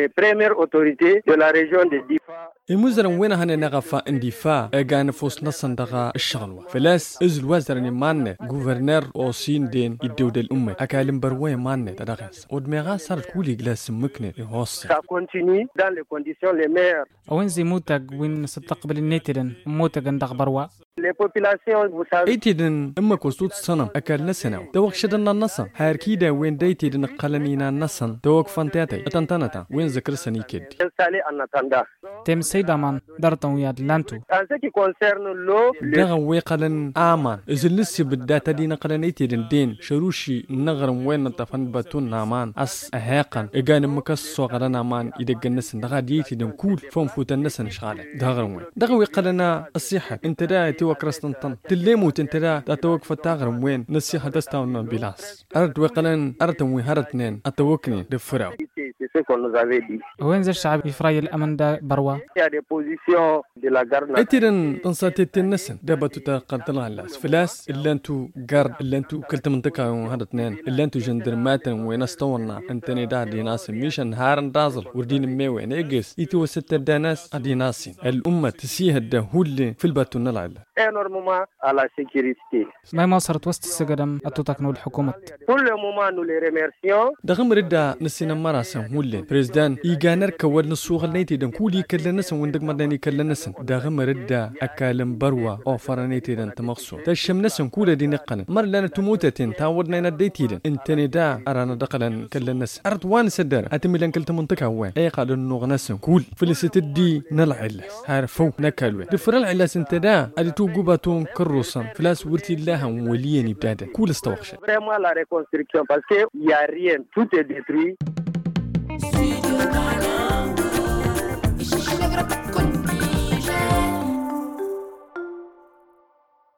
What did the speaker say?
les premières autorités de la région de Difa. المزرم وين هن نغفا اندفاع اجان فوس نصن دغا الشغل فلاس ازل وزرني مان غوفرنر او سين دين يدود الامه اكالم بروي مان تدغس ودمغا صار كولي جلاس مكنه يوصل Ça continue dans les conditions les meilleures. وين زي موتك وين ستقبل النيترن موتك ندغ بروا Les populations, vous savez, ايتيدن اما كوستوت صنم اكل نسنو دوق شدنا النصن هاركيدا وين دايتيدن قلنينا النصن دوق فانتاتي اتنتنتا وين ذكر سني كد installés en attendant. تم سيدامان دارتن وياد لانتو En ce qui concerne l'eau, دغا ويقلن امان ازل لسي بداتا دينا قلنيتيدن دين شروشي نغرم وين نتفن باتون نامان اس اهاقن اجان مكسو قلنا مان يدق النسن دغا ديتيدن كول فون فوت النسن شغاله دغا وين دغا ويقلنا الصحه انت دا وكرستنطن تلموت انت لا توقف تاغرم وين نصيحه تستاون بلاس ارد وقلن ارتم وهرتنين اتوكني دفراو c'est ce qu'on nous avait dit. وين زي الشعب يفراي الامن دا بروا Il y a des positions de la garde nationale. ايتيرن تنساتي النسن دابتو تقتل الناس فلاس الا انتو قرد الا انتو كلت منطقه وهرتنين الا انتو جندرمات وين استورنا انتني دا دي ناس ميشن هارن دازل وردين ميوي نيجس يتو ست داناس ادي ناسين الامه تسيه الدهول في الباتو نلعب Énormément à la sécurité. ما صارت وسط السجدم اتوتكنو الحكومه Pour le moment, nous les remercions. دغم ردا نسينا مراسم ولين بريزدان يغانر كول نسوغ نيتي دن كولي كلنس وندق مدني كلنس دغم ردا اكالم بروا او فرنيتي دن تمخصو تشم نسن كولا دي نقن مر لنا تموتتين تاودنا نديتي دن انتني دا ارانا دقلن كلنس ارد وان سدر اتملن كلت منطقه وين اي قال انو نسن كول فلستدي نلعل عارفو نكلو دفر العلاس انت دا ادي توغباتون كروسن فلاس ورتي الله وليني بتادا كول استوخش Vraiment la reconstruction parce que il y a rien, tout est détruit.